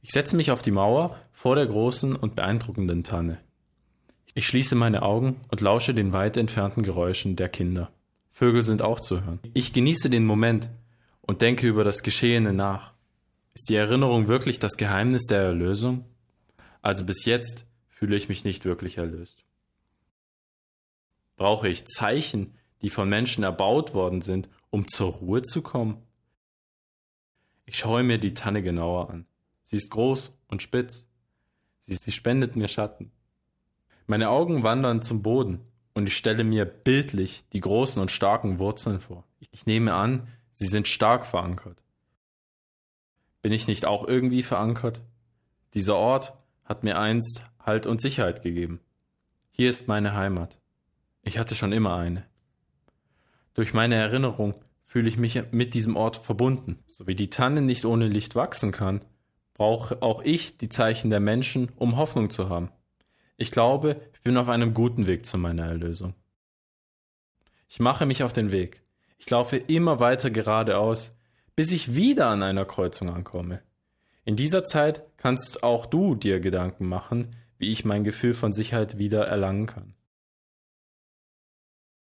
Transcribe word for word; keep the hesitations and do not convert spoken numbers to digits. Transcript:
Ich setze mich auf die Mauer vor der großen und beeindruckenden Tanne. Ich schließe meine Augen und lausche den weit entfernten Geräuschen der Kinder. Vögel sind auch zu hören. Ich genieße den Moment und denke über das Geschehene nach. Ist die Erinnerung wirklich das Geheimnis der Erlösung? Also bis jetzt fühle ich mich nicht wirklich erlöst. Brauche ich Zeichen, die von Menschen erbaut worden sind, um zur Ruhe zu kommen? Ich schaue mir die Tanne genauer an. Sie ist groß und spitz. Sie, sie spendet mir Schatten. Meine Augen wandern zum Boden und ich stelle mir bildlich die großen und starken Wurzeln vor. Ich nehme an, sie sind stark verankert. Bin ich nicht auch irgendwie verankert? Dieser Ort hat mir einst Halt und Sicherheit gegeben. Hier ist meine Heimat. Ich hatte schon immer eine. Durch meine Erinnerung fühle ich mich mit diesem Ort verbunden. So wie die Tanne nicht ohne Licht wachsen kann, brauche auch ich die Zeichen der Menschen, um Hoffnung zu haben. Ich glaube, ich bin auf einem guten Weg zu meiner Erlösung. Ich mache mich auf den Weg. Ich laufe immer weiter geradeaus, bis ich wieder an einer Kreuzung ankomme. In dieser Zeit kannst auch du dir Gedanken machen, wie ich mein Gefühl von Sicherheit wieder erlangen kann.